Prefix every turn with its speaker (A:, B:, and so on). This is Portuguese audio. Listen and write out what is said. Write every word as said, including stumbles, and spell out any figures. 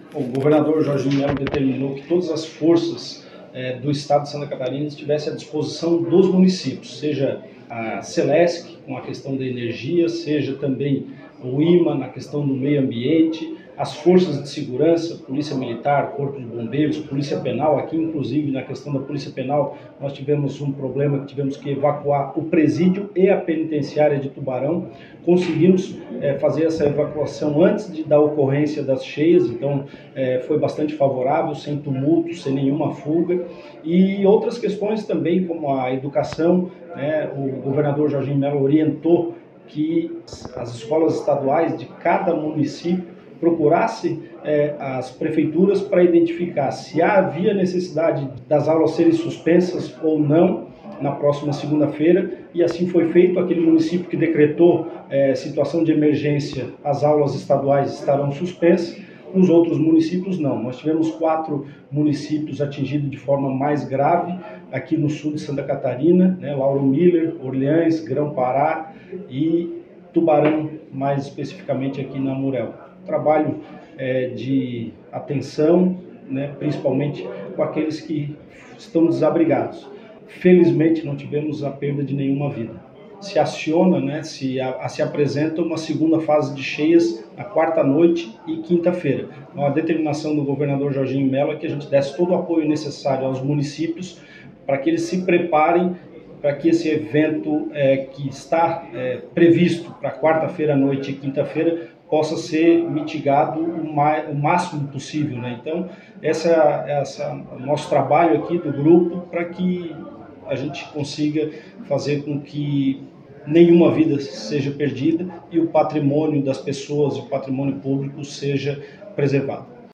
A: O governador Jorginho Melo determinou que todas as forças é, do estado de Santa Catarina estivessem à disposição dos municípios, seja a Celesc com a questão da energia, seja também o I M A na questão do meio ambiente, as forças de segurança, Polícia Militar, Corpo de Bombeiros, Polícia Penal. Aqui, inclusive, na questão da Polícia Penal, nós tivemos um problema que tivemos que evacuar o presídio e a penitenciária de Tubarão. Conseguimos é, fazer essa evacuação antes de, da ocorrência das cheias, então é, foi bastante favorável, sem tumulto, sem nenhuma fuga. E outras questões também, como a educação, né, o governador Jorginho Melo orientou que as escolas estaduais de cada município procurasse eh, as prefeituras para identificar se havia necessidade das aulas serem suspensas ou não na próxima segunda-feira, e assim foi feito. Aquele município que decretou eh, situação de emergência, as aulas estaduais estarão suspensas, nos outros municípios não. Nós tivemos quatro municípios atingidos de forma mais grave, aqui no sul de Santa Catarina, né, Lauro Miller, Orleans, Grão-Pará e Tubarão, mais especificamente aqui na Murel. Trabalho é, de atenção, né, principalmente com aqueles que estão desabrigados. Felizmente não tivemos a perda de nenhuma vida. Se aciona, né, se, a, se apresenta uma segunda fase de cheias na quarta noite e quinta-feira. Então, a determinação do governador Jorginho Melo é que a gente desse todo o apoio necessário aos municípios para que eles se preparem para que esse evento é, que está é, previsto para quarta-feira à noite e quinta-feira possa ser mitigado o, mais, o máximo possível, né? Então, esse é o nosso trabalho aqui do grupo para que a gente consiga fazer com que nenhuma vida seja perdida e o patrimônio das pessoas, o patrimônio público seja preservado.